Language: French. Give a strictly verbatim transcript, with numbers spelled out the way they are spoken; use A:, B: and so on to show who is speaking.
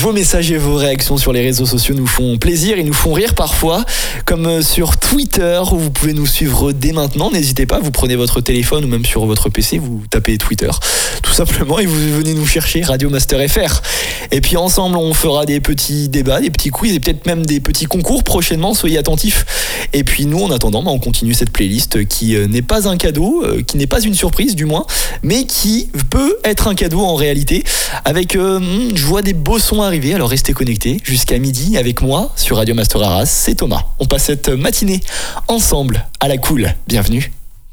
A: Vos messages et vos réactions sur les réseaux sociaux nous font plaisir et nous font rire parfois, comme sur Twitter où vous pouvez nous suivre dès maintenant. N'hésitez pas, vous prenez votre téléphone ou même sur votre P C, vous tapez Twitter tout simplement et vous venez nous chercher Radio Master F R. Et puis ensemble on fera des petits débats, des petits quiz et peut-être même des petits concours prochainement, soyez attentifs. Et puis nous en attendant, bah, on continue cette playlist qui n'est pas un cadeau, qui n'est pas une surprise du moins, mais qui peut être un cadeau en réalité. Avec, euh, je vois des beaux sons arriver, alors restez connectés jusqu'à midi avec moi sur Radio Master Arras, c'est Thomas. On passe cette matinée ensemble à la cool, bienvenue.